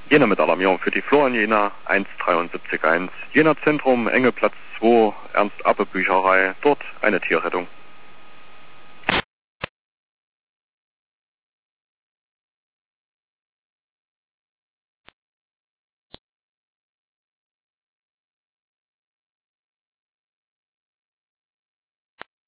Jena mit Alarmierung für die Florian Jena 1731. Jena Zentrum, Engelplatz 2, Ernst-Abbe-Bücherei, dort eine Tierrettung.